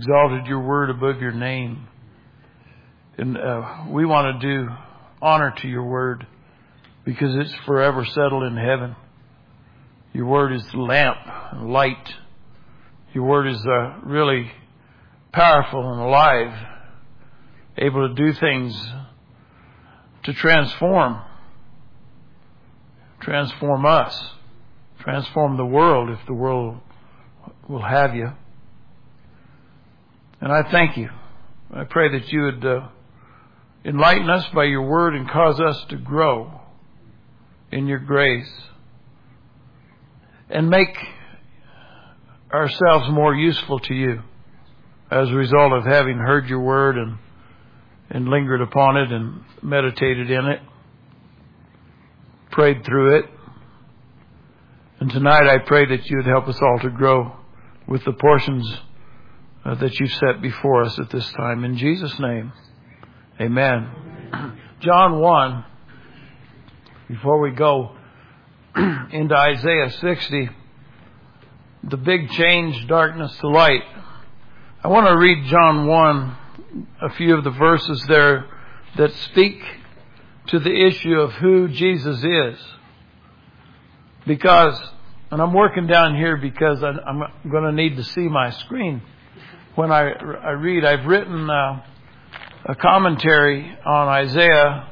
exalted your word above your name. And we want to do honor to your word because it's forever settled in heaven. Your word is lamp and light. Your word is really powerful and alive, able to do things to transform us, transform the world if the world will have you. And I thank you. I pray that you would enlighten us by your word and cause us to grow in your grace and make ourselves more useful to you as a result of having heard your word and lingered upon it and meditated in it, prayed through it. And tonight I pray that you would help us all to grow with the portions that you've set before us at this time. In Jesus' name, amen. John 1, before we go into Isaiah 60, the big change, darkness to light. I want to read John 1, a few of the verses there that speak to the issue of who Jesus is. Because, and I'm working down here because I'm going to need to see my screen when I read. I've written a commentary on Isaiah,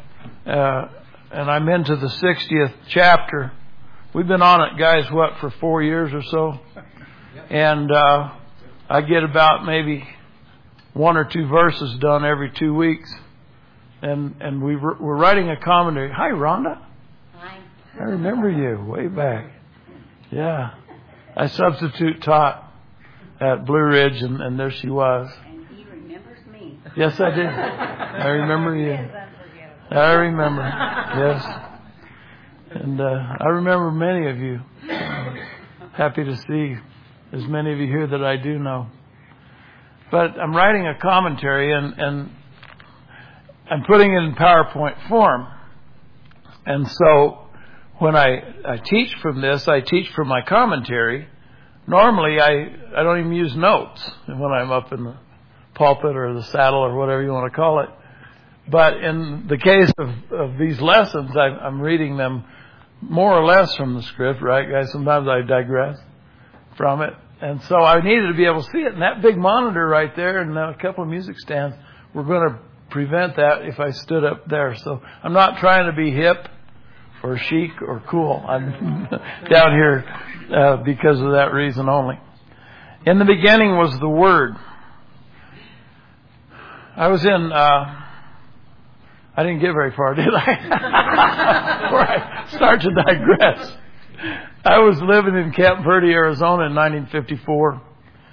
and I'm into the 60th chapter. We've been on it, guys, for 4 years or so? And I get about maybe 1 or 2 verses done every 2 weeks. And we're writing a commentary. Hi, Rhonda. Hi. I remember you way back. Yeah. I substitute taught at Blue Ridge, and there she was. And he remembers me. Yes, I did. I remember you. I remember. Yes. And I remember many of you. Happy to see as many of you here that I do know. But I'm writing a commentary, and I'm putting it in PowerPoint form. And so when I teach from this, I teach from my commentary. Normally, I don't even use notes when I'm up in the pulpit or the saddle or whatever you want to call it. But in the case of these lessons, I'm reading them more or less from the script, right, guys? Sometimes I digress from it. And so I needed to be able to see it. And that big monitor right there and a couple of music stands were going to prevent that if I stood up there. So I'm not trying to be hip or chic or cool. I'm down here because of that reason only. In the beginning was the Word. I was in... I didn't get very far, did I? Before I start to digress. I was living in Camp Verde, Arizona in 1954,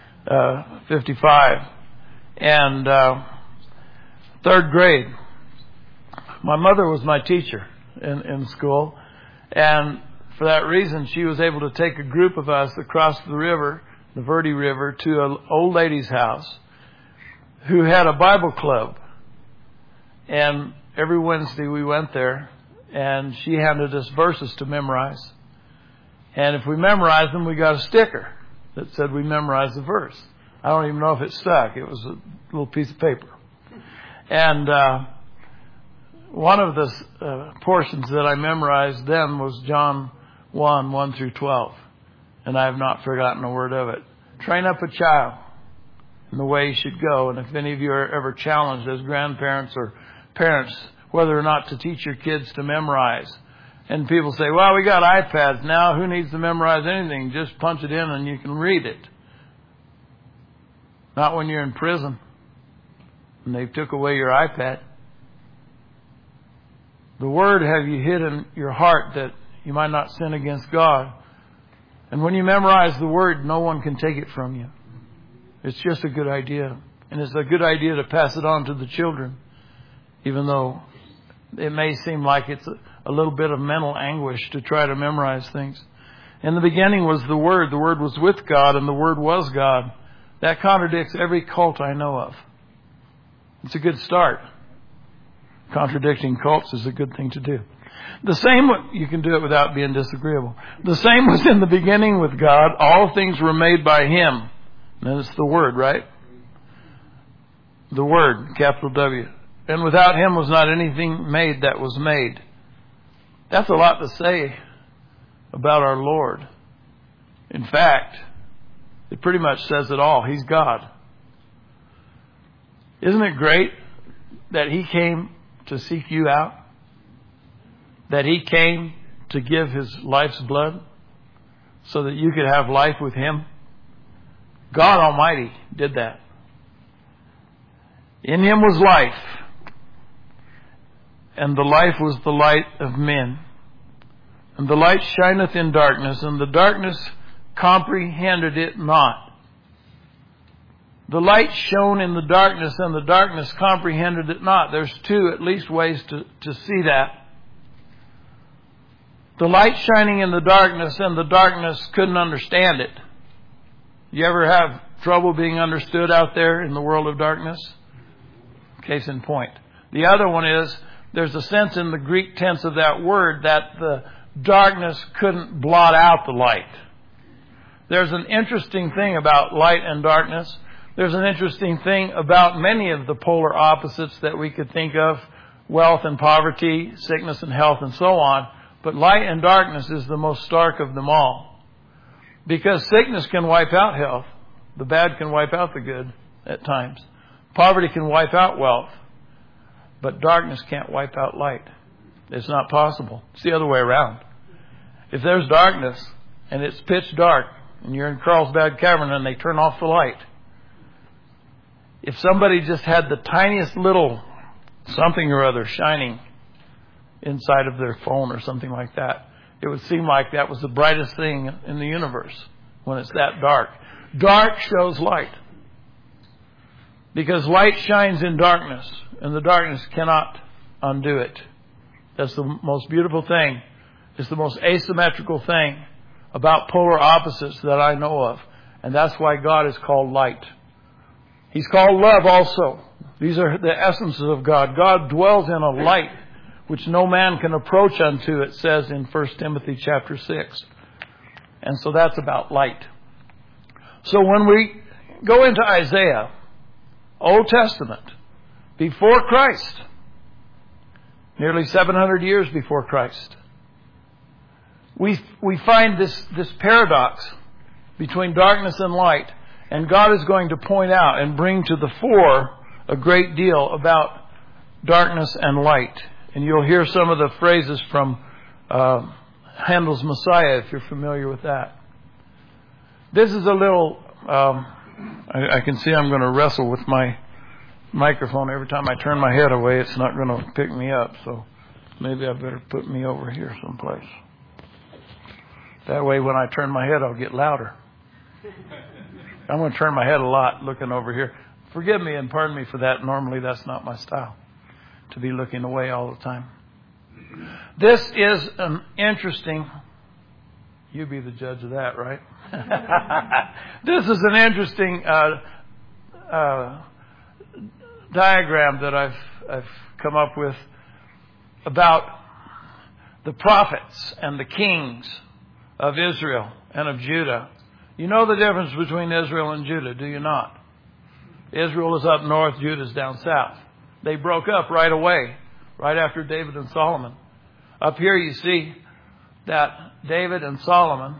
55. And third grade. My mother was my teacher in school. And for that reason, she was able to take a group of us across the river, the Verde River, to an old lady's house who had a Bible club. And every Wednesday we went there, and she handed us verses to memorize. And if we memorized them, we got a sticker that said we memorized the verse. I don't even know if it stuck. It was a little piece of paper. And one of the portions that I memorized then was John 1, 1 through 12. And I have not forgotten a word of it. Train up a child in the way he should go. And if any of you are ever challenged as grandparents or parents, whether or not to teach your kids to memorize. And people say, well, we got iPads now. Who needs to memorize anything? Just punch it in and you can read it. Not when you're in prison and they took away your iPad. The Word have you hid in your heart that you might not sin against God. And when you memorize the Word, no one can take it from you. It's just a good idea. And it's a good idea to pass it on to the children, even though it may seem like it's a little bit of mental anguish to try to memorize things. In the beginning was the Word. The Word was with God, and the Word was God. That contradicts every cult I know of. It's a good start. Contradicting cults is a good thing to do. The same, you can do it without being disagreeable. The same was in the beginning with God. All things were made by Him. And it's the Word, right? The Word, capital W. And without Him was not anything made that was made. That's a lot to say about our Lord. In fact, it pretty much says it all. He's God. Isn't it great that He came to seek you out? That He came to give His life's blood so that you could have life with Him? God Almighty did that. In Him was life, and the life was the light of men. And the light shineth in darkness, and the darkness comprehended it not. The light shone in the darkness, and the darkness comprehended it not. There's two, at least, ways to see that. The light shining in the darkness, and the darkness couldn't understand it. You ever have trouble being understood out there in the world of darkness? Case in point. The other one is, there's a sense in the Greek tense of that word that the darkness couldn't blot out the light. There's an interesting thing about light and darkness. There's an interesting thing about many of the polar opposites that we could think of, wealth and poverty, sickness and health, and so on. But light and darkness is the most stark of them all. Because sickness can wipe out health. The bad can wipe out the good at times. Poverty can wipe out wealth. But darkness can't wipe out light. It's not possible. It's the other way around. If there's darkness and it's pitch dark and you're in Carlsbad Cavern and they turn off the light, if somebody just had the tiniest little something or other shining inside of their phone or something like that, it would seem like that was the brightest thing in the universe when it's that dark. Dark shows light. Because light shines in darkness, and the darkness cannot undo it. That's the most beautiful thing. It's the most asymmetrical thing about polar opposites that I know of. And that's why God is called light. He's called love also. These are the essences of God. God dwells in a light which no man can approach unto, it says in 1 Timothy chapter 6. And so that's about light. So when we go into Isaiah, Old Testament, before Christ, nearly 700 years before Christ, we find this paradox between darkness and light. And God is going to point out and bring to the fore a great deal about darkness and light. And you'll hear some of the phrases from Handel's Messiah, if you're familiar with that. This is a little... I can see I'm going to wrestle with my microphone. Every time I turn my head away, it's not going to pick me up. So maybe I better put me over here someplace. That way when I turn my head, I'll get louder. I'm going to turn my head a lot looking over here. Forgive me and pardon me for that. Normally that's not my style, to be looking away all the time. This is an interesting... You be the judge of that, right? This is an interesting diagram that I've come up with about the prophets and the kings of Israel and of Judah. You know the difference between Israel and Judah, do you not? Israel is up north, Judah is down south. They broke up right away, right after David and Solomon. Up here you see that David and Solomon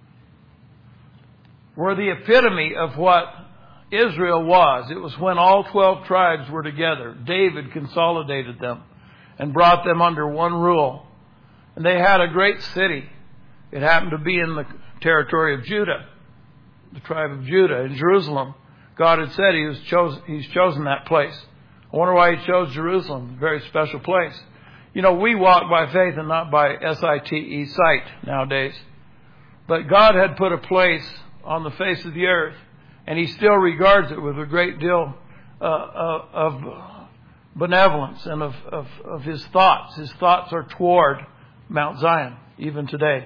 were the epitome of what Israel was. It was when all 12 tribes were together. David consolidated them and brought them under one rule. And they had a great city. It happened to be in the territory of Judah, the tribe of Judah, in Jerusalem. God had said He's chosen that place. I wonder why He chose Jerusalem, a very special place. You know, we walk by faith and not by S-I-T-E, sight, nowadays. But God had put a place on the face of the earth, and He still regards it with a great deal of benevolence and of His thoughts. His thoughts are toward Mount Zion, even today.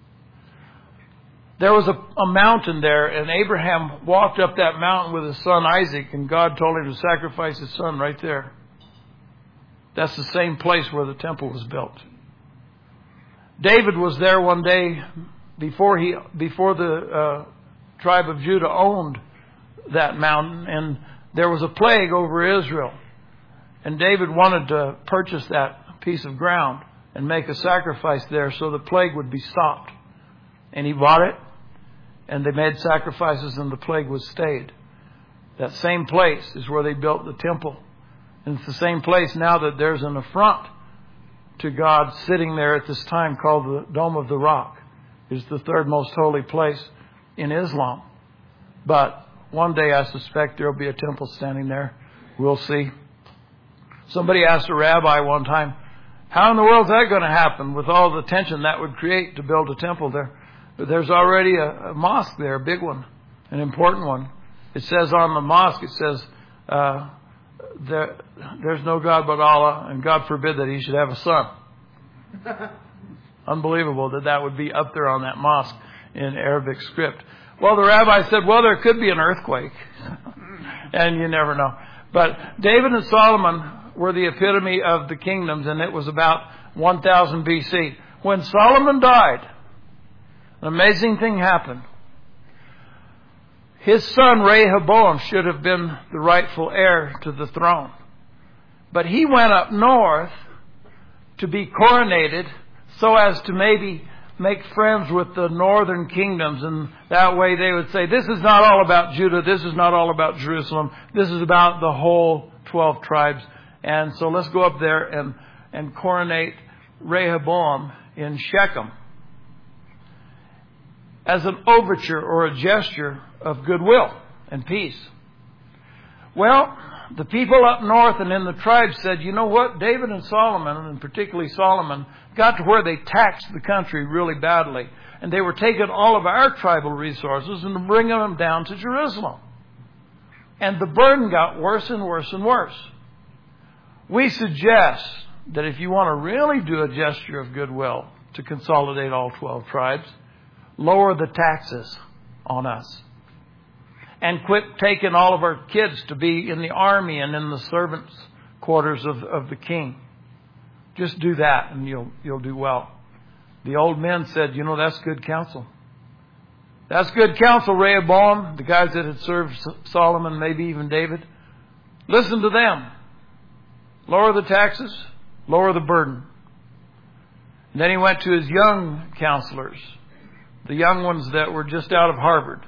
There was a mountain there, and Abraham walked up that mountain with his son Isaac, and God told him to sacrifice his son right there. That's the same place where the temple was built. David was there one day before the tribe of Judah owned that mountain, and there was a plague over Israel. And David wanted to purchase that piece of ground and make a sacrifice there so the plague would be stopped. And he bought it, and they made sacrifices, and the plague was stayed. That same place is where they built the temple. And it's the same place now that there's an affront to God sitting there at this time called the Dome of the Rock. It's the third most holy place in Islam. But one day I suspect there will be a temple standing there. We'll see. Somebody asked a rabbi one time, how in the world is that going to happen with all the tension that would create to build a temple there? There's already a mosque there, a big one, an important one. It says on the mosque, it says, there's no God but Allah, and God forbid that he should have a son. Unbelievable that would be up there on that mosque in Arabic script. Well, the rabbi said, well, there could be an earthquake. And you never know. But David and Solomon were the epitome of the kingdoms, and it was about 1000 BC. When Solomon died, an amazing thing happened. His son Rehoboam should have been the rightful heir to the throne. But he went up north to be coronated so as to maybe make friends with the northern kingdoms. And that way they would say, this is not all about Judah. This is not all about Jerusalem. This is about the whole 12 tribes. And so let's go up there and coronate Rehoboam in Shechem as an overture or a gesture of goodwill and peace. Well, the people up north and in the tribes said, you know what? David and Solomon, and particularly Solomon, got to where they taxed the country really badly. And they were taking all of our tribal resources and bringing them down to Jerusalem. And the burden got worse and worse and worse. We suggest that if you want to really do a gesture of goodwill to consolidate all 12 tribes, lower the taxes on us. And quit taking all of our kids to be in the army and in the servants' quarters of the king. Just do that and you'll do well. The old men said, you know, that's good counsel. That's good counsel, Rehoboam, the guys that had served Solomon, maybe even David. Listen to them. Lower the taxes, lower the burden. And then he went to his young counselors, the young ones that were just out of Harvard,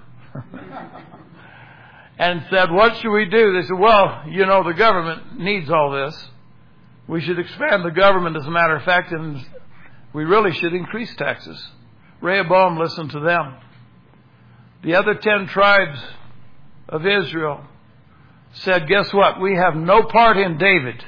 and said, what should we do? They said, well, you know, the government needs all this. We should expand the government, as a matter of fact, and we really should increase taxes. Rehoboam listened to them. The other 10 tribes of Israel said, guess what? We have no part in David.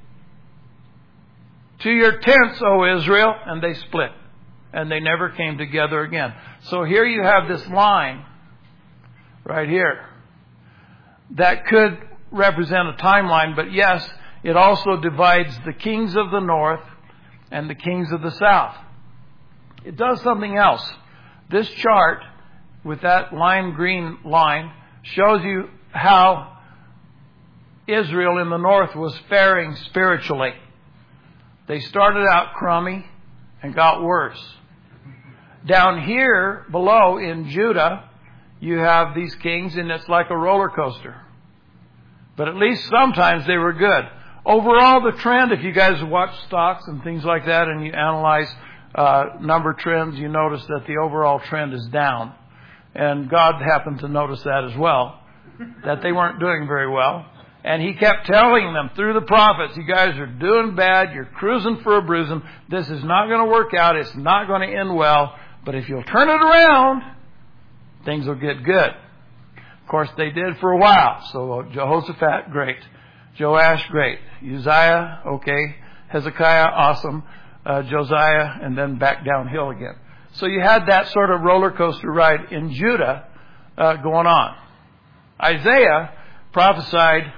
To your tents, O Israel. And they split. And they never came together again. So here you have this line right here that could represent a timeline. But yes, it also divides the kings of the north and the kings of the south. It does something else. This chart with that lime green line shows you how Israel in the north was faring spiritually. They started out crummy and got worse. Down here below in Judah, you have these kings, and it's like a roller coaster. But at least sometimes they were good. Overall, the trend, if you guys watch stocks and things like that and you analyze number trends, you notice that the overall trend is down. And God happened to notice that as well, that they weren't doing very well. And he kept telling them through the prophets, you guys are doing bad, you're cruising for a bruising, this is not going to work out, it's not going to end well, but if you'll turn it around, things will get good. Of course, they did for a while. So Jehoshaphat, great. Joash, great. Uzziah, okay. Hezekiah, awesome. Josiah, and then back downhill again. So you had that sort of roller coaster ride in Judah going on. Isaiah prophesied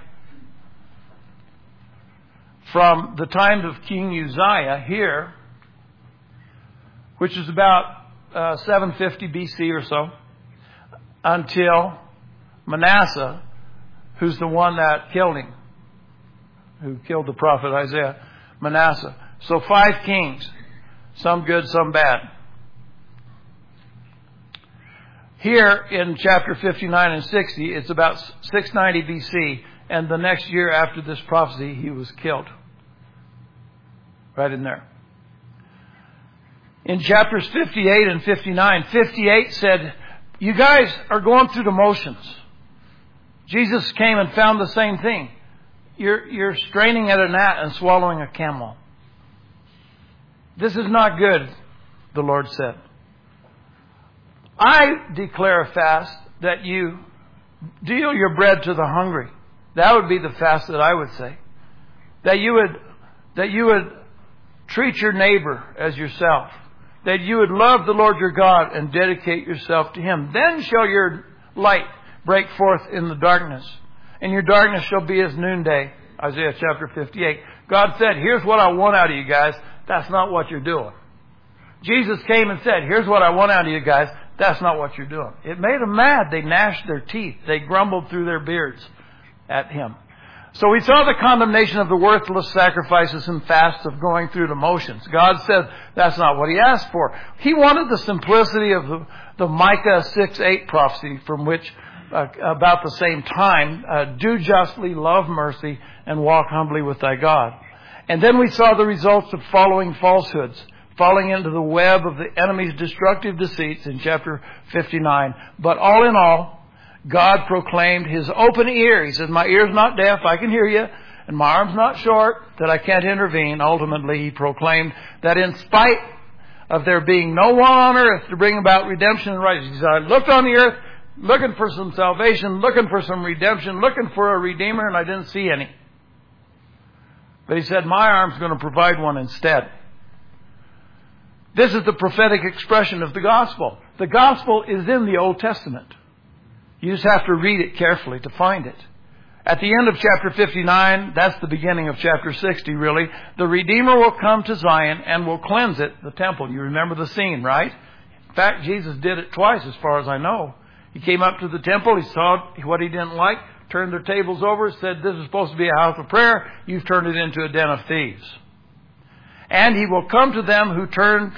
from the time of King Uzziah here, which is about 750 BC or so, until Manasseh, who's the one that killed him, who killed the prophet Isaiah, Manasseh. So 5 kings, some good, some bad. Here in chapter 59 and 60, it's about 690 BC, and the next year after this prophecy, he was killed. Right in there. In chapters 58 and 59, 58 said, you guys are going through the motions. Jesus came and found the same thing. You're straining at a gnat and swallowing a camel. This is not good, the Lord said. I declare a fast that you deal your bread to the hungry. That would be the fast that I would say. That you would treat your neighbor as yourself. That you would love the Lord your God and dedicate yourself to Him. Then shall your light break forth in the darkness, and your darkness shall be as noonday. Isaiah chapter 58. God said, here's what I want out of you guys. That's not what you're doing. Jesus came and said, here's what I want out of you guys. That's not what you're doing. It made them mad. They gnashed their teeth. They grumbled through their beards at Him. So we saw the condemnation of the worthless sacrifices and fasts of going through the motions. God said that's not what He asked for. He wanted the simplicity of the Micah 6:8 prophecy, from which about the same time, do justly, love mercy, and walk humbly with thy God. And then we saw the results of following falsehoods, falling into the web of the enemy's destructive deceits in chapter 59. But all in all, God proclaimed His open ear. He said, my ear's not deaf, I can hear you, and my arm's not short, that I can't intervene. Ultimately, He proclaimed that in spite of there being no one on earth to bring about redemption and righteousness, He said, I looked on the earth, looking for some salvation, looking for some redemption, looking for a redeemer, and I didn't see any. But He said, my arm's going to provide one instead. This is the prophetic expression of the gospel. The gospel is in the Old Testament. You just have to read it carefully to find it. At the end of chapter 59, that's the beginning of chapter 60, really. The Redeemer will come to Zion and will cleanse it, the temple. You remember the scene, right? In fact, Jesus did it twice, as far as I know. He came up to the temple. He saw what He didn't like, turned their tables over, said, this is supposed to be a house of prayer. You've turned it into a den of thieves. And He will come to them who turn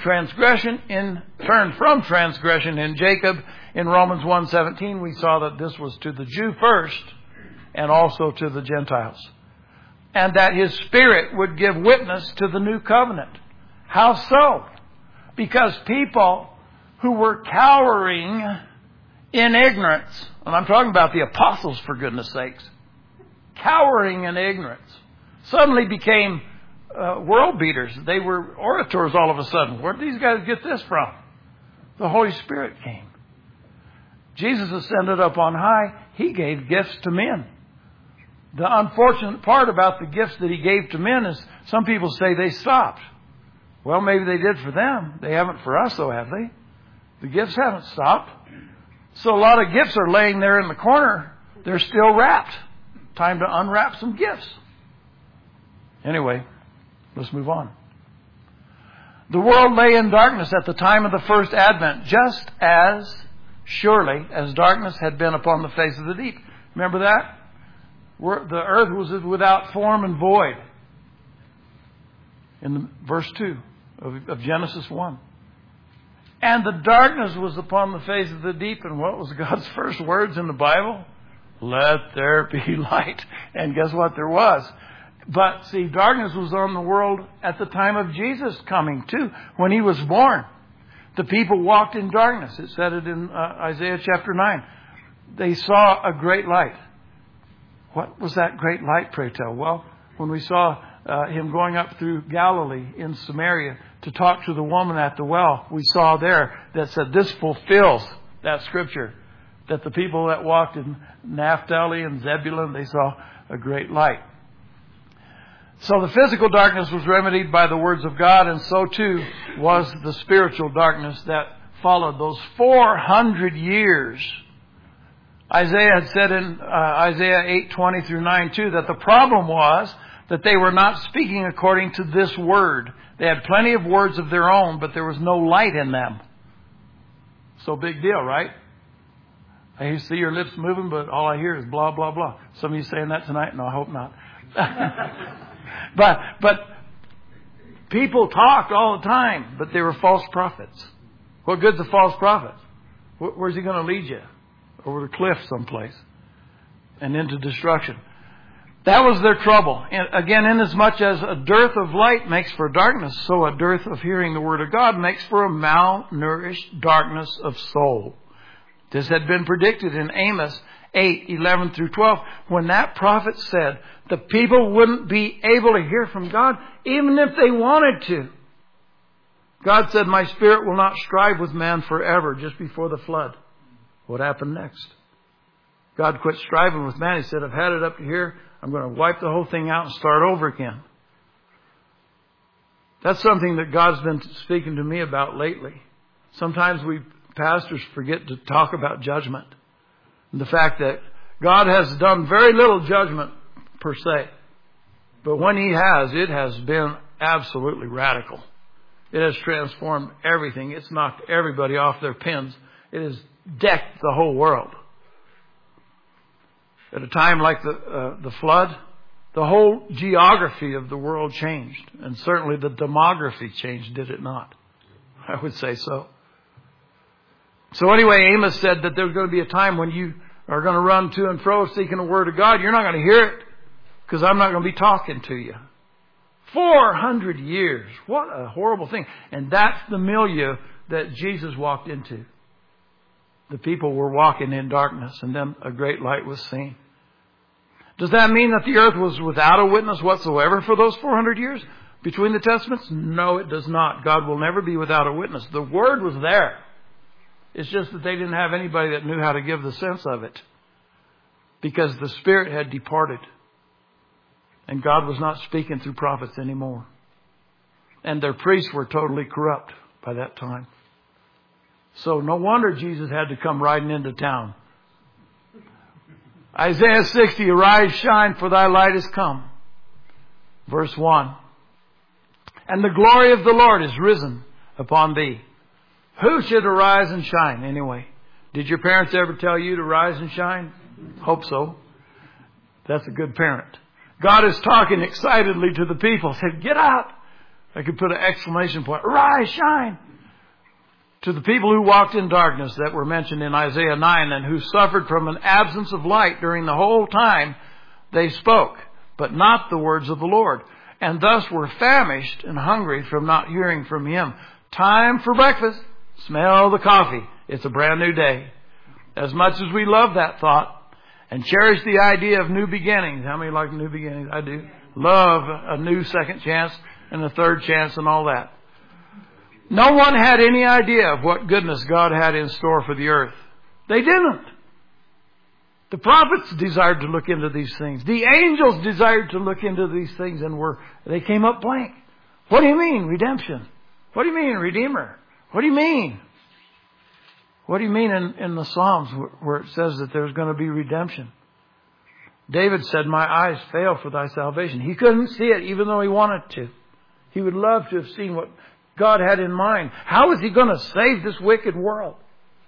from transgression in Jacob. In Romans 1:17, we saw that this was to the Jew first and also to the Gentiles. And that His Spirit would give witness to the new covenant. How so? Because people who were cowering in ignorance, and I'm talking about the apostles, for goodness sakes, cowering in ignorance, suddenly became world beaters. They were orators all of a sudden. Where did these guys get this from? The Holy Spirit came. Jesus ascended up on high. He gave gifts to men. The unfortunate part about the gifts that He gave to men is some people say they stopped. Well, maybe they did for them. They haven't for us, though, have they? The gifts haven't stopped. So a lot of gifts are laying there in the corner. They're still wrapped. Time to unwrap some gifts. Anyway, let's move on. The world lay in darkness at the time of the first advent, just as surely as darkness had been upon the face of the deep. Remember that? The earth was without form and void. In verse 2 of Genesis 1. And the darkness was upon the face of the deep. And what was God's first words in the Bible? Let there be light. And guess what? There was. But see, darkness was on the world at the time of Jesus coming too. When He was born, the people walked in darkness. It said it in Isaiah chapter 9. They saw a great light. What was that great light, pray tell? Well, when we saw Him going up through Galilee in Samaria to talk to the woman at the well, we saw there that said this fulfills that scripture, that the people that walked in Naphtali and Zebulun, they saw a great light. So the physical darkness was remedied by the words of God, and so too was the spiritual darkness that followed those 400 years. Isaiah had said in Isaiah 8:20 through 9:2 that the problem was that they were not speaking according to this word. They had plenty of words of their own, but there was no light in them. So big deal, right? I see your lips moving, but all I hear is blah, blah, blah. Some of you saying that tonight? No, I hope not. But people talked all the time, but they were false prophets. What good's a false prophet? Where's he going to lead you? Over the cliff someplace and into destruction. That was their trouble. And again, inasmuch as a dearth of light makes for darkness, so a dearth of hearing the word of God makes for a malnourished darkness of soul. This had been predicted in Amos 8:11 through 12, when that prophet said the people wouldn't be able to hear from God even if they wanted to. God said, my spirit will not strive with man forever, just before the flood. What happened next? God quit striving with man. He said, I've had it up to here. I'm going to wipe the whole thing out and start over again. That's something that God's been speaking to me about lately. Sometimes we pastors forget to talk about judgment. And the fact that God has done very little judgment per se. But when He has, it has been absolutely radical. It has transformed everything. It's knocked everybody off their pins. It has decked the whole world. At a time like the flood, the whole geography of the world changed. And certainly the demography changed, did it not? I would say so. So anyway, Amos said that there's going to be a time when you are going to run to and fro seeking the word of God. You're not going to hear it because I'm not going to be talking to you. 400 years. What a horrible thing. And that's the milieu that Jesus walked into. The people were walking in darkness, and then a great light was seen. Does that mean that the earth was without a witness whatsoever for those 400 years between the testaments? No, it does not. God will never be without a witness. The word was there. It's just that they didn't have anybody that knew how to give the sense of it, because the Spirit had departed. And God was not speaking through prophets anymore. And their priests were totally corrupt by that time. So no wonder Jesus had to come riding into town. Isaiah 60, arise, shine, for thy light is come. Verse 1. And the glory of the Lord is risen upon thee. Who should arise and shine anyway? Did your parents ever tell you to rise and shine? Hope so. That's a good parent. God is talking excitedly to the people. He said, get out. I could put an exclamation point. Arise, shine. To the people who walked in darkness that were mentioned in Isaiah 9 and who suffered from an absence of light during the whole time they spoke, but not the words of the Lord, and thus were famished and hungry from not hearing from Him. Time for breakfast. Smell the coffee. It's a brand new day. As much as we love that thought and cherish the idea of new beginnings. How many like new beginnings? I do. Love a new second chance and a third chance and all that. No one had any idea of what goodness God had in store for the earth. They didn't. The prophets desired to look into these things. The angels desired to look into these things, and they came up blank. What do you mean, redemption? What do you mean, redeemer? What do you mean? What do you mean in the Psalms where it says that there's going to be redemption? David said, my eyes fail for thy salvation. He couldn't see it even though he wanted to. He would love to have seen what God had in mind. How is He going to save this wicked world?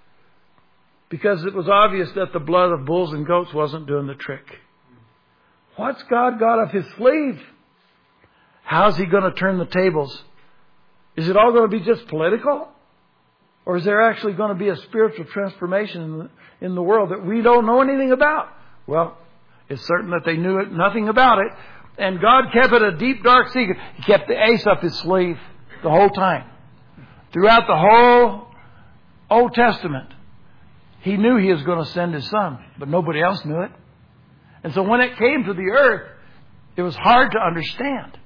Because it was obvious that the blood of bulls and goats wasn't doing the trick. What's God got up His sleeve? How's He going to turn the tables? Is it all going to be just political? Or is there actually going to be a spiritual transformation in the world that we don't know anything about? Well, it's certain that they knew nothing about it. And God kept it a deep, dark secret. He kept the ace up His sleeve the whole time. Throughout the whole Old Testament, He knew He was going to send His Son, but nobody else knew it. And so when it came to the earth, it was hard to understand.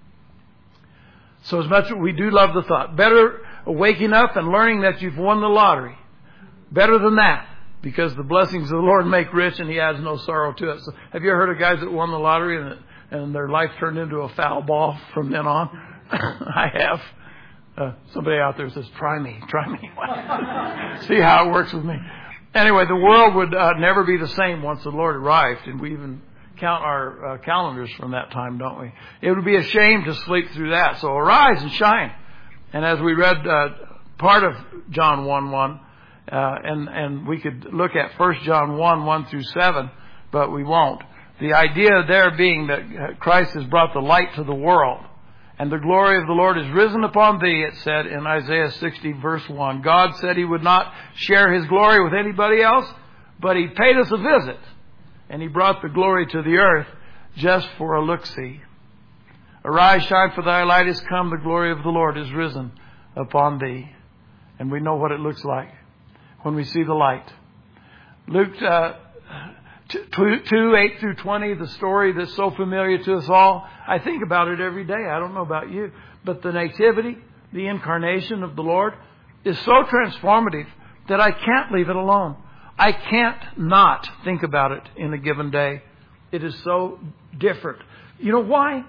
So as much as we do love the thought, better waking up and learning that you've won the lottery. Better than that, because the blessings of the Lord make rich and He adds no sorrow to it. So have you ever heard of guys that won the lottery and their life turned into a foul ball from then on? I have. Somebody out there says, try me. See how it works with me. Anyway, the world would never be the same once the Lord arrived. And we even count our calendars from that time, don't we? It would be a shame to sleep through that. So arise and shine. And as we read part of John 1:1, and we could look at 1 John 1:1 through 7, but we won't. The idea there being that Christ has brought the light to the world. And the glory of the Lord is risen upon thee, it said in Isaiah 60 verse 1. God said He would not share His glory with anybody else, but He paid us a visit. And He brought the glory to the earth just for a look-see. Arise, shine, for thy light is come. The glory of the Lord is risen upon thee. And we know what it looks like when we see the light. Luke 2, 8 through 20, the story that's so familiar to us all. I think about it every day. I don't know about you. But the nativity, the incarnation of the Lord, is so transformative that I can't leave it alone. I can't not think about it in a given day. It is so different. You know why?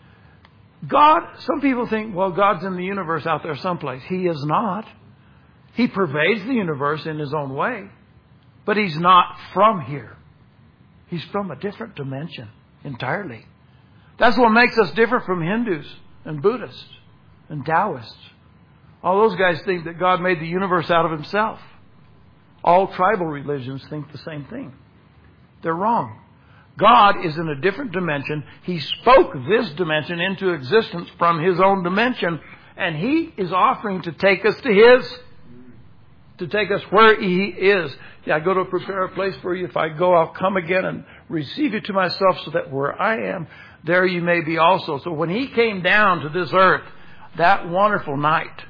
God, some people think, well, God's in the universe out there someplace. He is not. He pervades the universe in His own way. But He's not from here. He's from a different dimension entirely. That's what makes us different from Hindus and Buddhists and Taoists. All those guys think that God made the universe out of Himself. All tribal religions think the same thing. They're wrong. God is in a different dimension. He spoke this dimension into existence from His own dimension. And He is offering to take us to His. To take us where He is. Yeah, I go to prepare a place for you. If I go, I'll come again and receive you to myself, so that where I am, there you may be also. So when He came down to this earth, that wonderful night,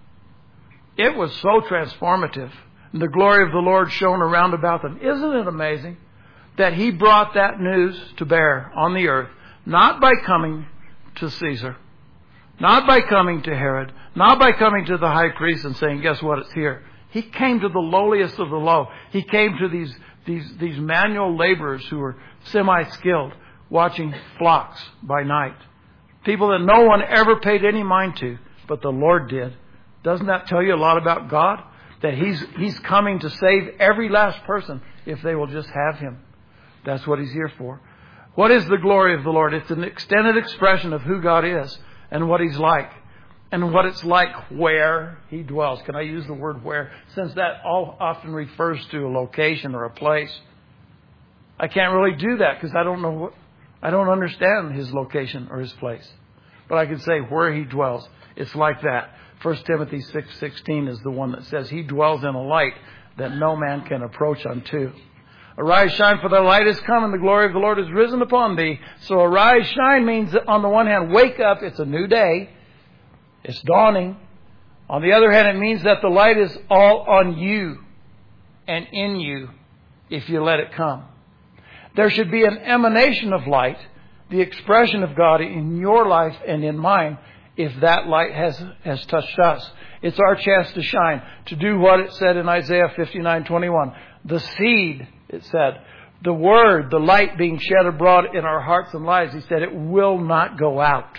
it was so transformative. And the glory of the Lord shone around about them. Isn't it amazing that He brought that news to bear on the earth, not by coming to Caesar, not by coming to Herod, not by coming to the high priest and saying, guess what, it's here. He came to the lowliest of the low. He came to these manual laborers who were semi-skilled, watching flocks by night. People that no one ever paid any mind to, but the Lord did. Doesn't that tell you a lot about God? That He's coming to save every last person if they will just have Him. That's what He's here for. What is the glory of the Lord? It's an extended expression of who God is and what He's like. And what it's like where He dwells. Can I use the word where? Since that all often refers to a location or a place. I can't really do that because I don't understand His location or His place. But I can say where He dwells. It's like that. 1 Timothy 6:16 is the one that says He dwells in a light that no man can approach unto. Arise, shine, for thy light is come, and the glory of the Lord is risen upon thee. So arise, shine means that on the one hand, wake up. It's a new day. It's dawning. On the other hand, it means that the light is all on you and in you if you let it come. There should be an emanation of light, the expression of God in your life and in mine, if that light has touched us. It's our chance to shine, to do what it said in Isaiah 59:21. The seed, it said, the word, the light being shed abroad in our hearts and lives, He said, it will not go out.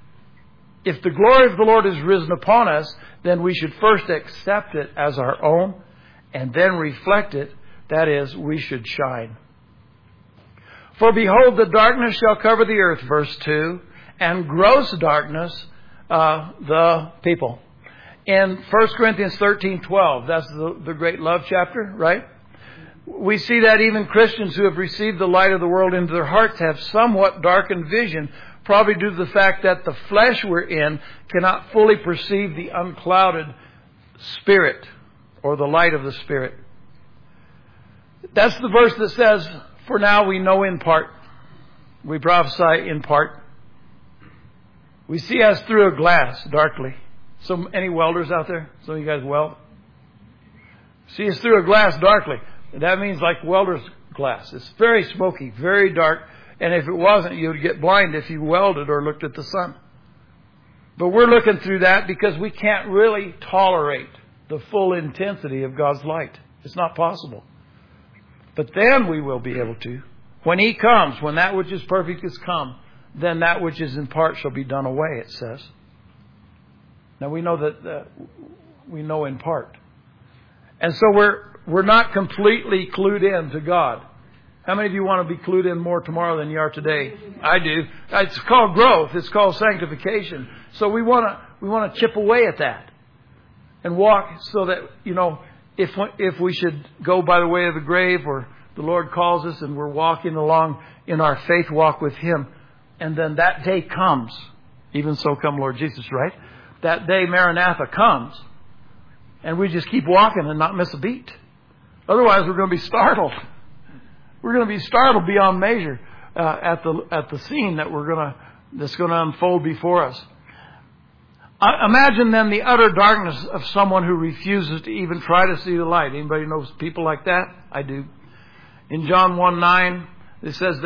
If the glory of the Lord is risen upon us, then we should first accept it as our own and then reflect it. That is, we should shine. For behold, the darkness shall cover the earth, verse 2, and gross darkness the people. In 1 Corinthians 13:12, that's the great love chapter, right? We see that even Christians who have received the light of the world into their hearts have somewhat darkened vision, probably due to the fact that the flesh we're in cannot fully perceive the unclouded Spirit or the light of the Spirit. That's the verse that says, for now we know in part. We prophesy in part. We see as through a glass, darkly. Any welders out there? Some of you guys weld? See us through a glass darkly. That means like welder's glass. It's very smoky, very dark. And if it wasn't, you would get blind if you welded or looked at the sun. But we're looking through that because we can't really tolerate the full intensity of God's light. It's not possible. But then we will be able to. When He comes, when that which is perfect is come, then that which is in part shall be done away, it says. Now we know that we know in part. And so we're not completely clued in to God. How many of you want to be clued in more tomorrow than you are today? I do. It's called growth. It's called sanctification. So we want to chip away at that and walk so that, if we should go by the way of the grave, or the Lord calls us and we're walking along in our faith walk with Him, and then that day comes Even so come Lord Jesus, right? That day Maranatha comes, and we just keep walking and not miss a beat. Otherwise, we're going to be startled. We're going to be startled beyond measure at the scene that's going to unfold before us. Imagine then the utter darkness of someone who refuses to even try to see the light. Anybody knows people like that? I do. In John 1:9, it says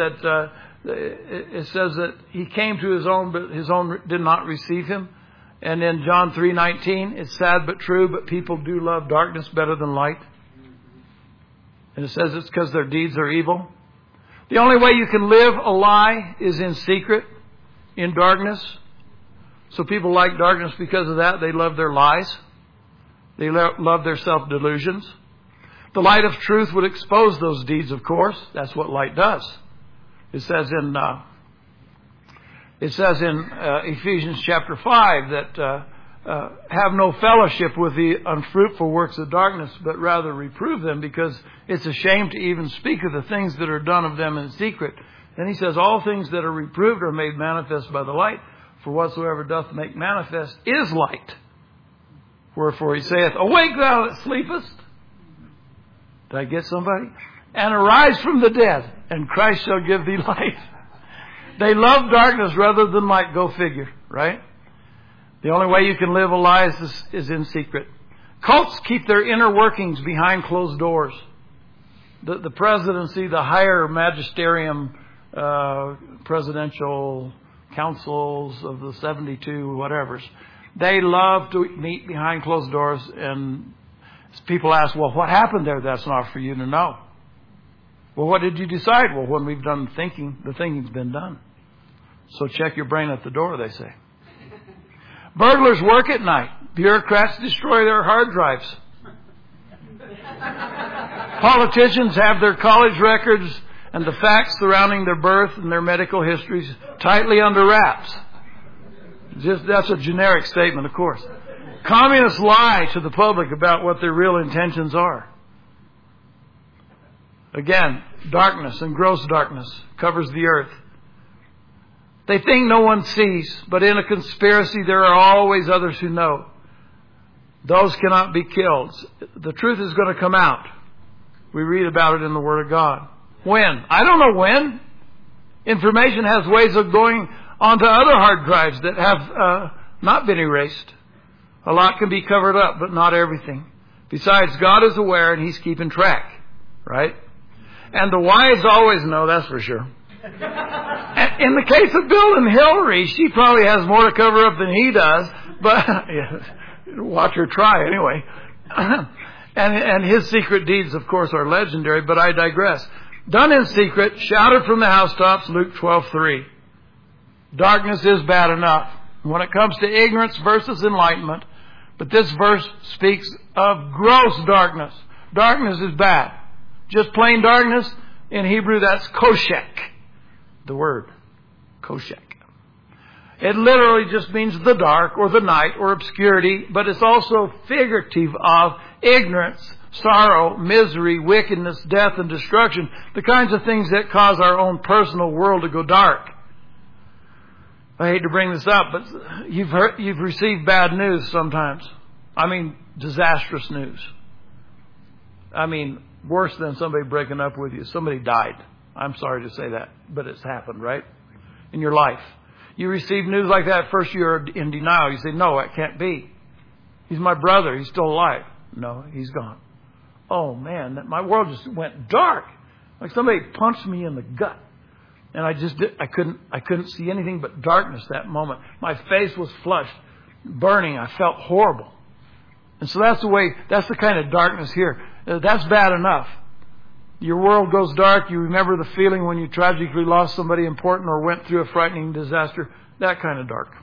that he came to his own, but his own did not receive him. And in John 3:19, it's sad but true, but people do love darkness better than light. And it says it's because their deeds are evil. The only way you can live a lie is in secret, in darkness. So people like darkness because of that. They love their lies. They love their self-delusions. The light of truth would expose those deeds, of course. That's what light does. It says in Ephesians chapter 5 that have no fellowship with the unfruitful works of darkness, but rather reprove them, because it's a shame to even speak of the things that are done of them in secret. Then he says, all things that are reproved are made manifest by the light, for whatsoever doth make manifest is light. Wherefore he saith, awake thou that sleepest. Did I get somebody? And arise from the dead, and Christ shall give thee light. They love darkness rather than light. Go figure, right? The only way you can live a lie is in secret. Cults keep their inner workings behind closed doors. The presidency, the higher magisterium, presidential councils of the 72 whatevers, they love to meet behind closed doors, and people ask, well, what happened there? That's not for you to know. Well, what did you decide? Well, when we've done thinking, the thinking's been done. So check your brain at the door, they say. Burglars work at night. Bureaucrats destroy their hard drives. Politicians have their college records and the facts surrounding their birth and their medical histories tightly under wraps. That's a generic statement, of course. Communists lie to the public about what their real intentions are. Again, darkness and gross darkness covers the earth. They think no one sees, but in a conspiracy there are always others who know. Those cannot be killed. The truth is going to come out. We read about it in the Word of God. When? I don't know when. Information has ways of going onto other hard drives that have not been erased. A lot can be covered up, but not everything. Besides, God is aware and He's keeping track. Right? And the wise always know, that's for sure. In the case of Bill and Hillary, she probably has more to cover up than he does, but watch her try anyway. And his secret deeds, of course, are legendary, but I digress. Done in secret, shouted from the housetops, Luke 12:3. Darkness is bad enough when it comes to ignorance versus enlightenment, but this verse speaks of gross darkness. Darkness is bad. Just plain darkness, in Hebrew that's koshek. The word, koshek. It literally just means the dark or the night or obscurity, but it's also figurative of ignorance, sorrow, misery, wickedness, death, and destruction. The kinds of things that cause our own personal world to go dark. I hate to bring this up, but you've received bad news sometimes. I mean, disastrous news. I mean, worse than somebody breaking up with you. Somebody died. I'm sorry to say that, but it's happened, right? In your life. You receive news like that, first you're in denial. You say, no, it can't be. He's my brother. He's still alive. No, he's gone. Oh, man, my world just went dark. Like somebody punched me in the gut. And I couldn't see anything but darkness that moment. My face was flushed, burning. I felt horrible. And so that's the kind of darkness here. That's bad enough. Your world goes dark. You remember the feeling when you tragically lost somebody important or went through a frightening disaster. That kind of dark.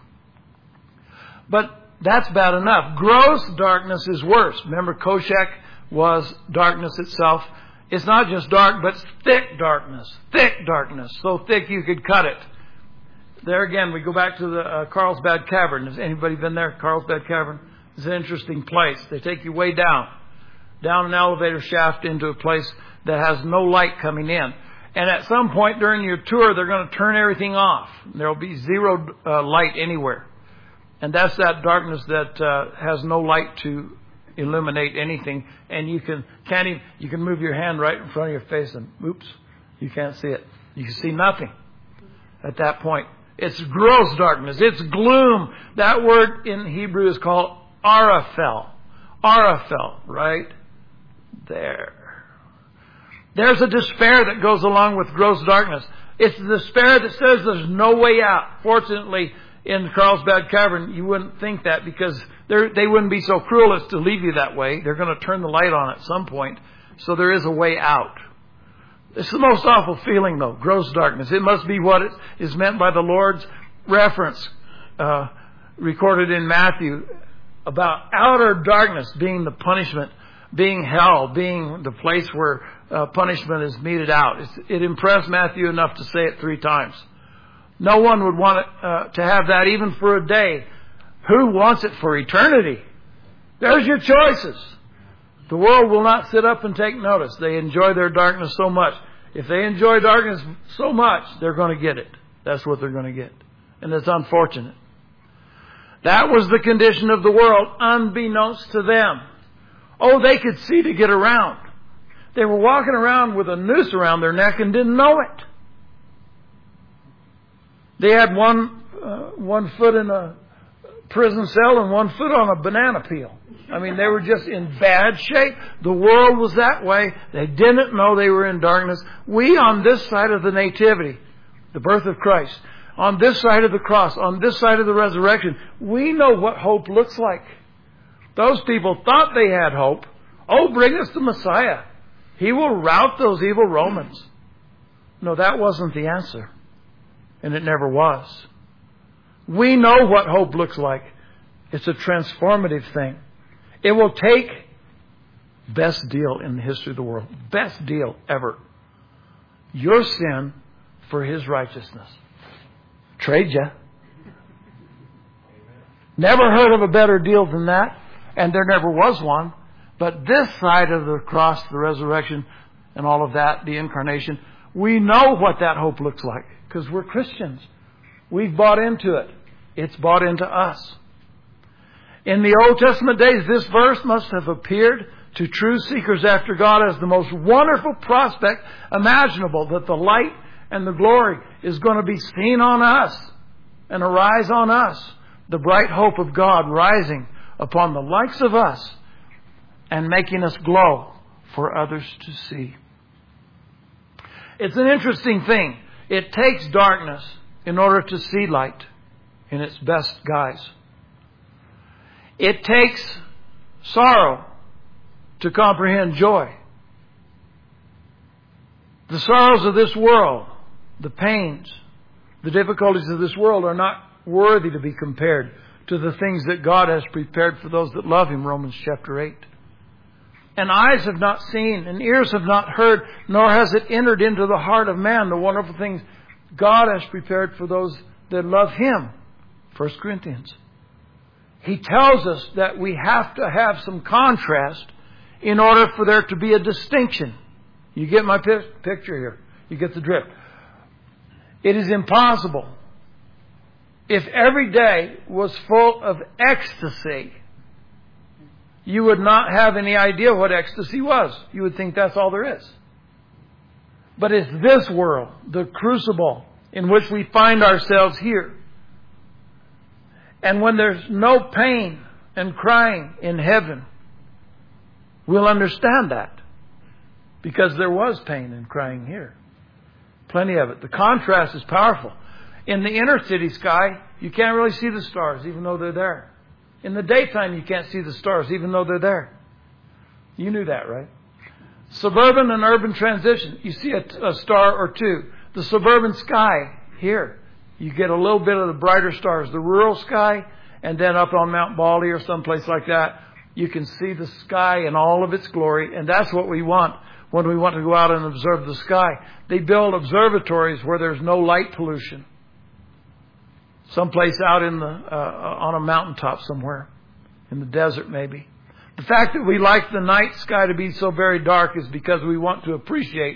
But that's bad enough. Gross darkness is worse. Remember, koshek was darkness itself. It's not just dark, but thick darkness. Thick darkness. So thick you could cut it. There again, we go back to the Carlsbad Cavern. Has anybody been there? Carlsbad Cavern? It's an interesting place. They take you way down an elevator shaft into a place that has no light coming in. And at some point during your tour, they're going to turn everything off. There will be zero light anywhere. And that's that darkness that has no light to illuminate anything. And you can move your hand right in front of your face and oops, you can't see it. You can see nothing at that point. It's gross darkness. It's gloom. That word in Hebrew is called arafel. Arafel, right there. There's a despair that goes along with gross darkness. It's the despair that says there's no way out. Fortunately, in Carlsbad Cavern, you wouldn't think that because they wouldn't be so cruel as to leave you that way. They're going to turn the light on at some point. So there is a way out. It's the most awful feeling, though, gross darkness. It must be what is meant by the Lord's reference recorded in Matthew about outer darkness being the punishment, being hell, being the place where punishment is meted out. It impressed Matthew enough to say it 3 times. No one would want to have that even for a day. Who wants it for eternity? There's your choices. The world will not sit up and take notice. They enjoy their darkness so much. If they enjoy darkness so much, they're going to get it. That's what they're going to get. And it's unfortunate. That was the condition of the world, unbeknownst to them. Oh, they could see to get around. They were walking around with a noose around their neck and didn't know it. They had one foot in a prison cell and 1 foot on a banana peel. I mean, they were just in bad shape. The world was that way. They didn't know they were in darkness. We on this side of the nativity, the birth of Christ, on this side of the cross, on this side of the resurrection, we know what hope looks like. Those people thought they had hope. Oh, bring us the Messiah. He will rout those evil Romans. No, that wasn't the answer. And it never was. We know what hope looks like. It's a transformative thing. It will take best deal in the history of the world. Best deal ever. Your sin for His righteousness. Trade ya. Never heard of a better deal than that. And there never was one. But this side of the cross, the resurrection, and all of that, the incarnation, we know what that hope looks like. Because we're Christians. We've bought into it. It's bought into us. In the Old Testament days, this verse must have appeared to true seekers after God as the most wonderful prospect imaginable, that the light and the glory is going to be seen on us and arise on us. The bright hope of God rising upon the likes of us and making us glow for others to see. It's an interesting thing. It takes darkness in order to see light in its best guise. It takes sorrow to comprehend joy. The sorrows of this world, the pains, the difficulties of this world are not worthy to be compared to the things that God has prepared for those that love Him, Romans chapter 8. And eyes have not seen, and ears have not heard, nor has it entered into the heart of man the wonderful things God has prepared for those that love Him. 1 Corinthians. He tells us that we have to have some contrast in order for there to be a distinction. You get my picture here. You get the drift. It is impossible. If every day was full of ecstasy, you would not have any idea what ecstasy was. You would think that's all there is. But it's this world, the crucible in which we find ourselves here. And when there's no pain and crying in heaven, we'll understand that. Because there was pain and crying here. Plenty of it. The contrast is powerful. In the inner city sky, you can't really see the stars, even though they're there. In the daytime, you can't see the stars, even though they're there. You knew that, right? Suburban and urban transition. You see a star or two. The suburban sky, here, you get a little bit of the brighter stars. The rural sky, and then up on Mount Baldy or someplace like that, you can see the sky in all of its glory. And that's what we want when we want to go out and observe the sky. They build observatories where there's no light pollution. Someplace out in on a mountaintop somewhere. In the desert maybe. The fact that we like the night sky to be so very dark is because we want to appreciate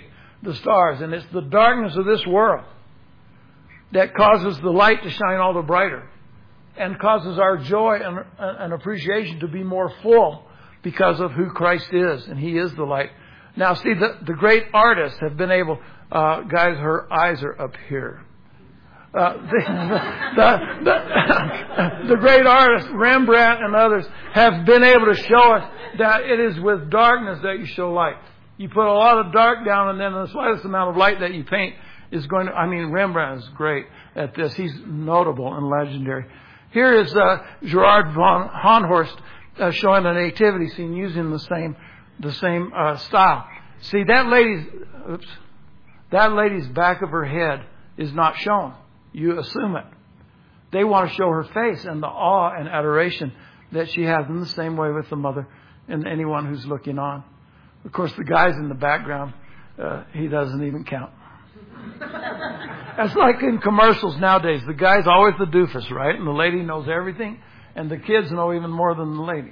the stars. And it's the darkness of this world that causes the light to shine all the brighter and causes our joy and appreciation to be more full because of who Christ is. And He is the light. Now, see, the great artists have been able... guys, her eyes are up here. The great artists, Rembrandt and others, have been able to show us that it is with darkness that you show light. You put a lot of dark down, and then the slightest amount of light that you paint is going to... I mean, Rembrandt is great at this. He's notable and legendary. Here is Gerard von Honhorst showing a nativity scene using the same style. See, that lady's back of her head is not shown. You assume it. They want to show her face and the awe and adoration that she has, in the same way with the mother and anyone who's looking on. Of course, the guy's in the background, he doesn't even count. That's like in commercials nowadays. The guy's always the doofus, right? And the lady knows everything. And the kids know even more than the lady.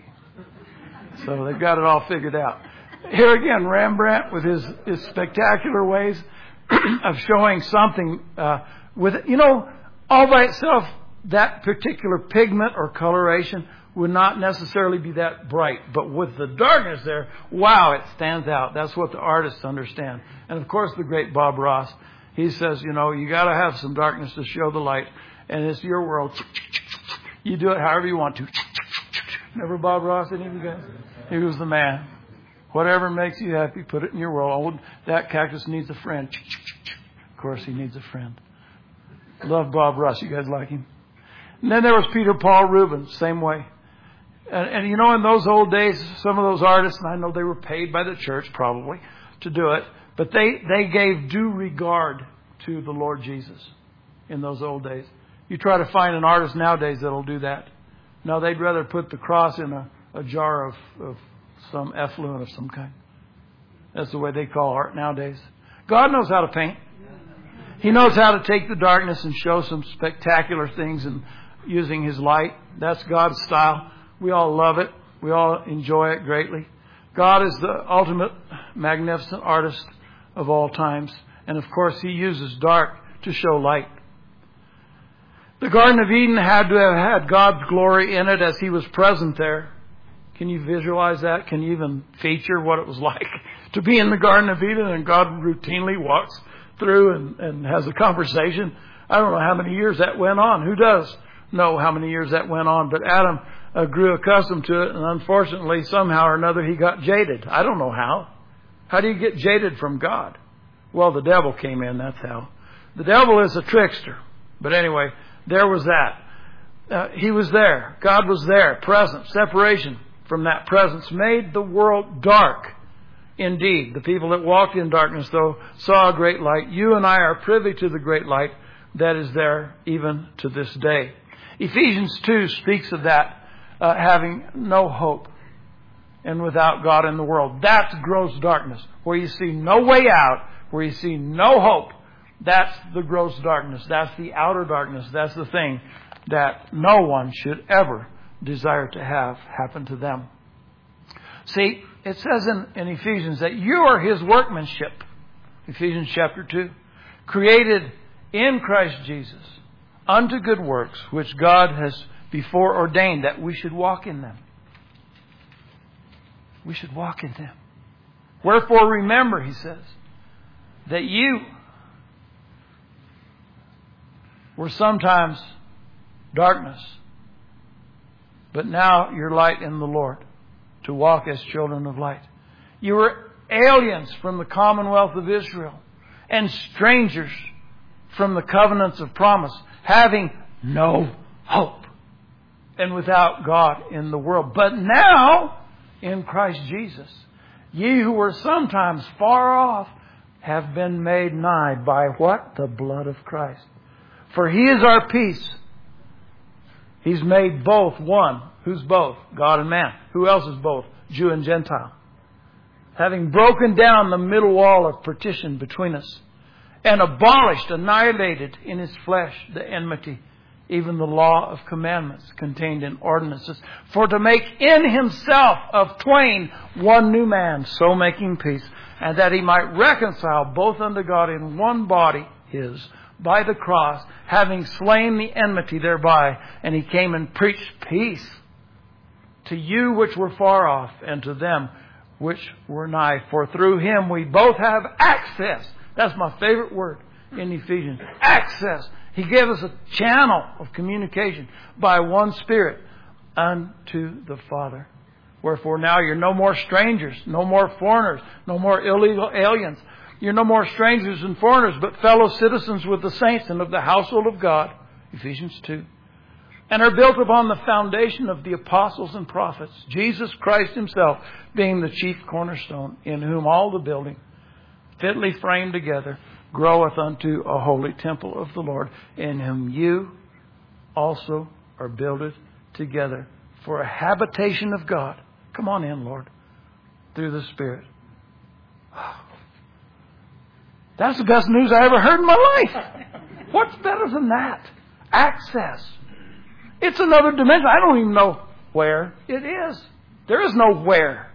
So they've got it all figured out. Here again, Rembrandt with his spectacular ways of showing something with, all by itself, that particular pigment or coloration would not necessarily be that bright. But with the darkness there, wow, it stands out. That's what the artists understand. And of course, the great Bob Ross, he says, you got to have some darkness to show the light. And it's your world. You do it however you want to. Remember Bob Ross, any of you guys? He was the man. Whatever makes you happy, put it in your world. Oh, that cactus needs a friend. Of course, he needs a friend. Love Bob Ross. You guys like him? And then there was Peter Paul Rubens, same way. And in those old days, some of those artists, and I know they were paid by the church probably to do it, but they gave due regard to the Lord Jesus in those old days. You try to find an artist nowadays that'll do that. No, they'd rather put the cross in a jar of some effluent of some kind. That's the way they call art nowadays. God knows how to paint. He knows how to take the darkness and show some spectacular things and using His light. That's God's style. We all love it. We all enjoy it greatly. God is the ultimate magnificent artist of all times. And of course, He uses dark to show light. The Garden of Eden had to have had God's glory in it as He was present there. Can you visualize that? Can you even feature what it was like to be in the Garden of Eden and God routinely walks through and has a conversation? I don't know how many years that went on. Who does know how many years that went on? But Adam grew accustomed to it, and unfortunately, somehow or another, he got jaded. I don't know how. How do you get jaded from God? Well, the devil came in, that's how. The devil is a trickster. But anyway, there was that. He was there. God was there, present. Separation from that presence made the world dark. Indeed, the people that walked in darkness, though, saw a great light. You and I are privy to the great light that is there even to this day. Ephesians 2 speaks of that, having no hope and without God in the world. That's gross darkness. Where you see no way out, where you see no hope, that's the gross darkness. That's the outer darkness. That's the thing that no one should ever desire to have happen to them. See, it says in Ephesians that you are His workmanship. Ephesians chapter 2. Created in Christ Jesus unto good works, which God has before ordained that we should walk in them. We should walk in them. Wherefore remember, he says, that you were sometimes darkness, but now you're light in the Lord, to walk as children of light. You were aliens from the commonwealth of Israel and strangers from the covenants of promise, having no hope and without God in the world. But now, in Christ Jesus, ye who were sometimes far off have been made nigh by what? The blood of Christ. For He is our peace. He's made both one. Who's both? God and man. Who else is both? Jew and Gentile. Having broken down the middle wall of partition between us, and abolished, annihilated in His flesh the enmity, even the law of commandments contained in ordinances, for to make in Himself of twain one new man, so making peace, and that He might reconcile both unto God in one body His, by the cross, having slain the enmity thereby. And He came and preached peace to you which were far off, and to them which were nigh. For through Him we both have access. That's my favorite word in Ephesians. Access. He gave us a channel of communication by one Spirit unto the Father. Wherefore now you're no more strangers, no more foreigners, no more illegal aliens. You're no more strangers and foreigners, but fellow citizens with the saints and of the household of God. Ephesians 2. And are built upon the foundation of the apostles and prophets, Jesus Christ Himself being the chief cornerstone, in whom all the building, fitly framed together, groweth unto a holy temple of the Lord, in whom you also are builded together for a habitation of God. Come on in, Lord, through the Spirit. That's the best news I ever heard in my life. What's better than that? Access. It's another dimension. I don't even know where it is. There is no where.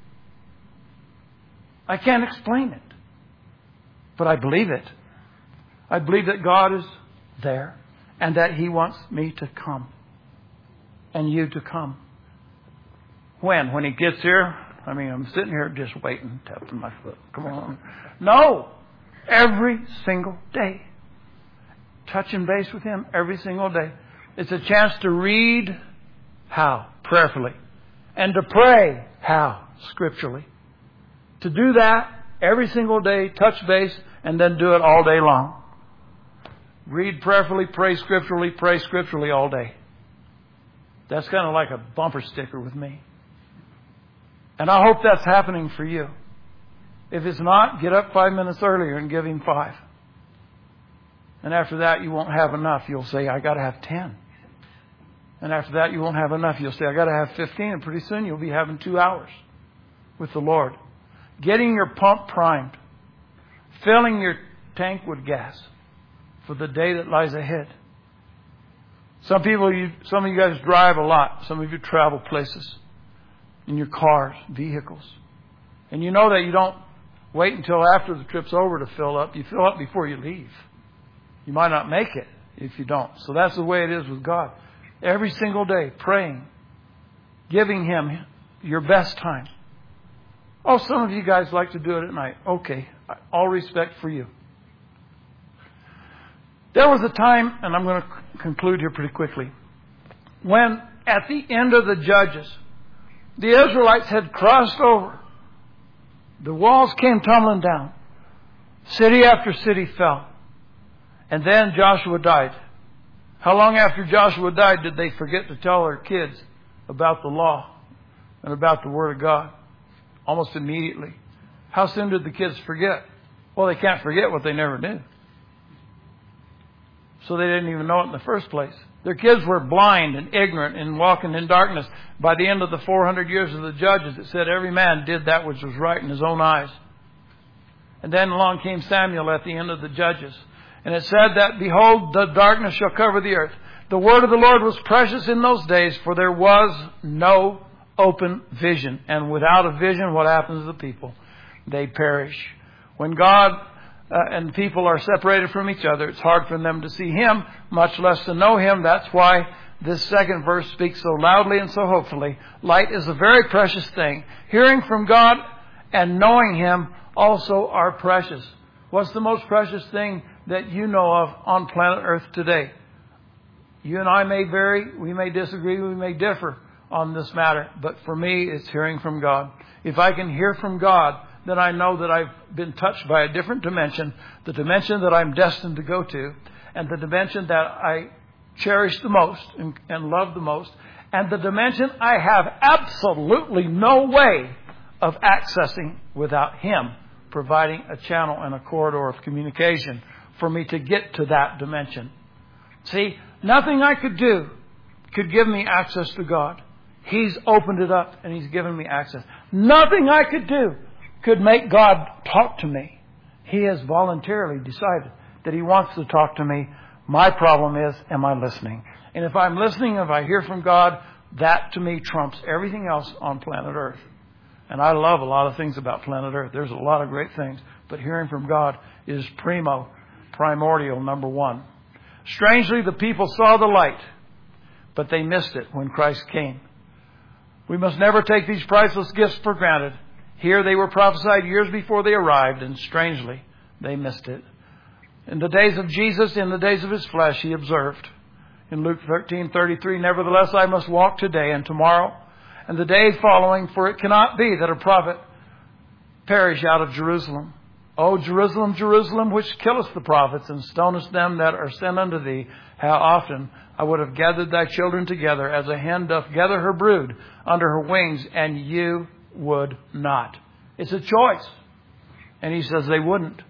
I can't explain it. But I believe it. I believe that God is there and that He wants me to come and you to come. When He gets here, I mean, I'm sitting here just waiting, tapping my foot. Come on. No. Every single day. Touching base with Him every single day. It's a chance to read how? Prayerfully. And to pray how? Scripturally. To do that every single day, touch base, and then do it all day long. Read prayerfully, pray scripturally all day. That's kind of like a bumper sticker with me. And I hope that's happening for you. If it's not, get up 5 minutes earlier and give Him 5. And after that, you won't have enough. You'll say, I got to have 10. And after that, you won't have enough. You'll say, I got to have 15. And pretty soon, you'll be having 2 hours with the Lord. Getting your pump primed. Filling your tank with gas for the day that lies ahead. Some of you guys drive a lot. Some of you travel places in your cars, vehicles. And you know that you don't wait until after the trip's over to fill up. You fill up before you leave. You might not make it if you don't. So that's the way it is with God. Every single day, praying, giving Him your best time. Oh, some of you guys like to do it at night. Okay, all respect for you. There was a time, and I'm going to conclude here pretty quickly, when at the end of the Judges, the Israelites had crossed over. The walls came tumbling down. City after city fell. And then Joshua died. How long after Joshua died did they forget to tell their kids about the law and about the Word of God? Almost immediately. How soon did the kids forget? Well, they can't forget what they never knew. So they didn't even know it in the first place. Their kids were blind and ignorant and walking in darkness. By the end of the 400 years of the Judges, it said every man did that which was right in his own eyes. And then along came Samuel at the end of the Judges. And it said that, behold, the darkness shall cover the earth. The word of the Lord was precious in those days, for there was no open vision. And without a vision, what happens to the people? They perish. When God and people are separated from each other, it's hard for them to see Him, much less to know Him. That's why this second verse speaks so loudly and so hopefully. Light is a very precious thing. Hearing from God and knowing Him also are precious. What's the most precious thing that you know of on planet Earth today? You and I may vary, we may disagree, we may differ on this matter, but for me it's hearing from God. If I can hear from God, then I know that I've been touched by a different dimension, the dimension that I'm destined to go to, and the dimension that I cherish the most and love the most, and the dimension I have absolutely no way of accessing without Him providing a channel and a corridor of communication for me to get to that dimension. See, nothing I could do could give me access to God. He's opened it up and He's given me access. Nothing I could do could make God talk to me. He has voluntarily decided that He wants to talk to me. My problem is, am I listening? And if I'm listening, if I hear from God, that to me trumps everything else on planet Earth. And I love a lot of things about planet Earth. There's a lot of great things. But hearing from God is primordial, number one. Strangely, the people saw the light, but they missed it when Christ came. We must never take these priceless gifts for granted. Here they were prophesied years before they arrived, and strangely, they missed it. In the days of Jesus, in the days of His flesh, He observed. In Luke 13:33, nevertheless, I must walk today and tomorrow and the day following, for it cannot be that a prophet perish out of Jerusalem. O Jerusalem, Jerusalem, which killest the prophets and stonest them that are sent unto thee, how often I would have gathered thy children together as a hen doth gather her brood under her wings, and you would not. It's a choice. And He says they wouldn't.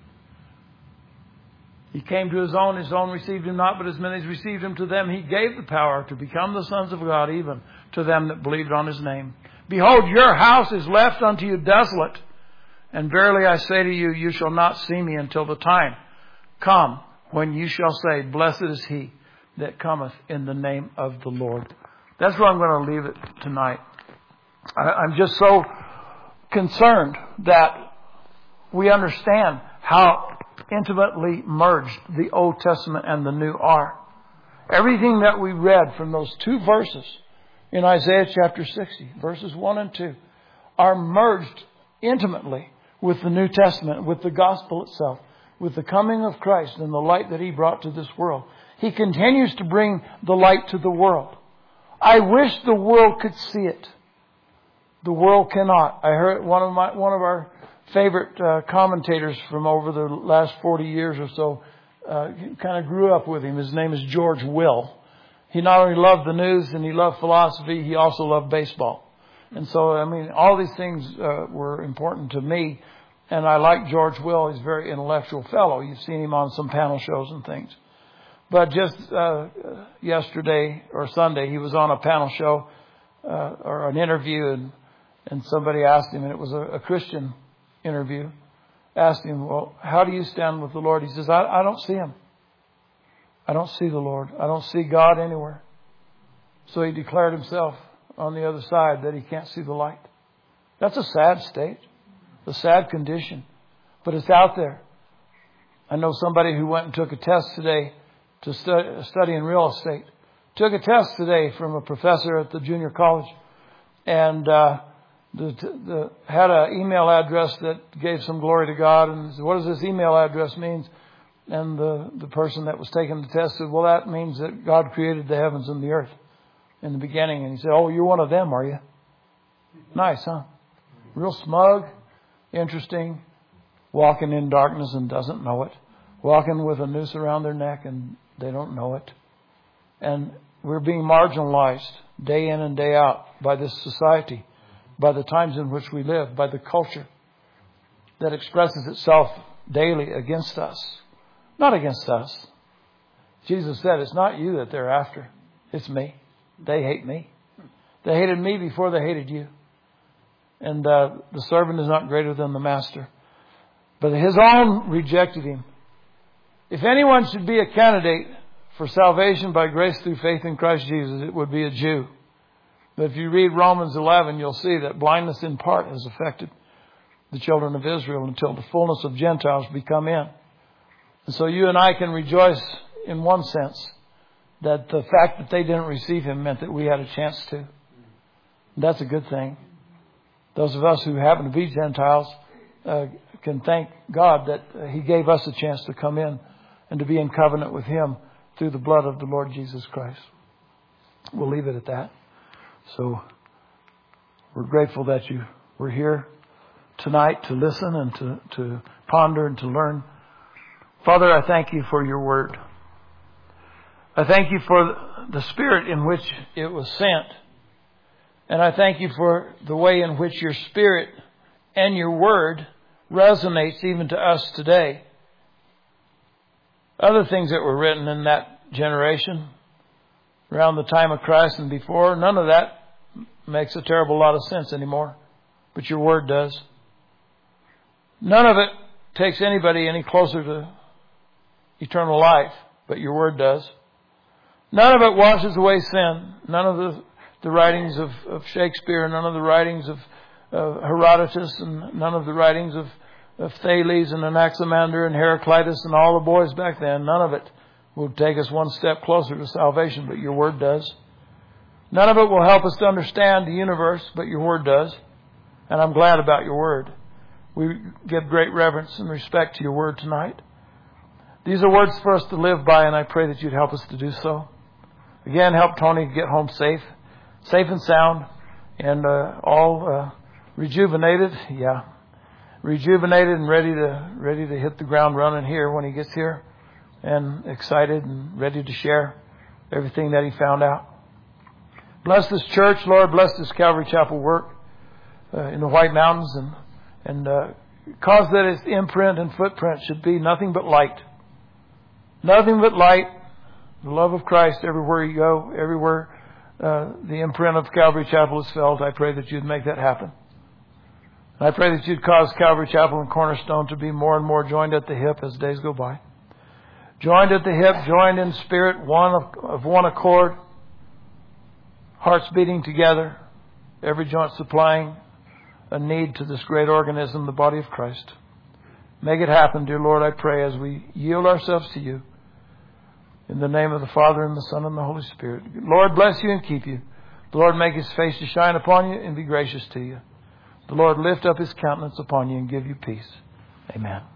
He came to His own received Him not, but as many as received Him, to them He gave the power to become the sons of God, even to them that believed on His name. Behold, your house is left unto you desolate. And verily I say to you, you shall not see me until the time come when you shall say, blessed is He that cometh in the name of the Lord. That's where I'm going to leave it tonight. I'm just so concerned that we understand how intimately merged the Old Testament and the New are. Everything that we read from those two verses in Isaiah chapter 60, verses 1 and 2, are merged intimately with the New Testament, with the gospel itself, with the coming of Christ and the light that He brought to this world. He continues to bring the light to the world. I wish the world could see it. The world cannot. I heard one of our favorite commentators from over the last 40 years or so, kind of grew up with him. His name is George Will. He not only loved the news and he loved philosophy, he also loved baseball. And so, all these things were important to me. And I like George Will. He's a very intellectual fellow. You've seen him on some panel shows and things. But just yesterday or Sunday, he was on a panel show or an interview, and somebody asked him, and it was a Christian interview, asked him, well, how do you stand with the Lord? He says, I don't see Him. I don't see the Lord. I don't see God anywhere. So he declared himself on the other side that he can't see the light. That's a sad state, a sad condition, but it's out there. I know somebody who went and took a test today to study in real estate. Took a test today from a professor at the junior college, and had an email address that gave some glory to God. And said, what does this email address mean? And the person that was taking the test said, well, that means that God created the heavens and the earth in the beginning. And he said, oh, you're one of them, are you? Nice, huh? Real smug, interesting, walking in darkness and doesn't know it. Walking with a noose around their neck and they don't know it. And we're being marginalized day in and day out by this society, by the times in which we live, by the culture that expresses itself daily against us. Not against us. Jesus said, it's not you that they're after. It's me. They hate me. They hated me before they hated you. And the servant is not greater than the master. But His own rejected Him. If anyone should be a candidate for salvation by grace through faith in Christ Jesus, it would be a Jew. But if you read Romans 11, you'll see that blindness in part has affected the children of Israel until the fullness of Gentiles become in. And so you and I can rejoice in one sense that the fact that they didn't receive Him meant that we had a chance to. And that's a good thing. Those of us who happen to be Gentiles can thank God that He gave us a chance to come in and to be in covenant with Him through the blood of the Lord Jesus Christ. We'll leave it at that. So we're grateful that you were here tonight to listen and to ponder and to learn. Father, I thank You for Your word. I thank You for the spirit in which it was sent. And I thank You for the way in which Your Spirit and Your word resonates even to us today. Other things that were written in that generation, around the time of Christ and before, none of that makes a terrible lot of sense anymore. But Your word does. None of it takes anybody any closer to eternal life, but Your word does. None of it washes away sin. None of the writings of Shakespeare, none of the writings Herodotus and none of the writings of Thales and Anaximander and Heraclitus and all the boys back then. None of it will take us one step closer to salvation, but your Word does. None of it will help us to understand the universe, but your Word does. And I'm glad about your Word. We give great reverence and respect to your Word tonight. These are words for us to live by, and I pray that you'd help us to do so. Again, help Tony get home safe and sound, and all rejuvenated. Yeah, rejuvenated and ready to hit the ground running here when he gets here, and excited and ready to share everything that he found out. Bless this church, Lord. Bless this Calvary Chapel work in the White Mountains, and cause that its imprint and footprint should be nothing but light. Nothing but light. The love of Christ everywhere you go, everywhere the imprint of Calvary Chapel is felt. I pray that you'd make that happen. I pray that you'd cause Calvary Chapel and Cornerstone to be more and more joined at the hip as days go by. Joined at the hip, joined in spirit, one of one accord, hearts beating together, every joint supplying a need to this great organism, the body of Christ. Make it happen, dear Lord, I pray, as we yield ourselves to you. In the name of the Father, and the Son, and the Holy Spirit. Lord, bless you and keep you. The Lord make his face to shine upon you and be gracious to you. The Lord lift up his countenance upon you and give you peace. Amen.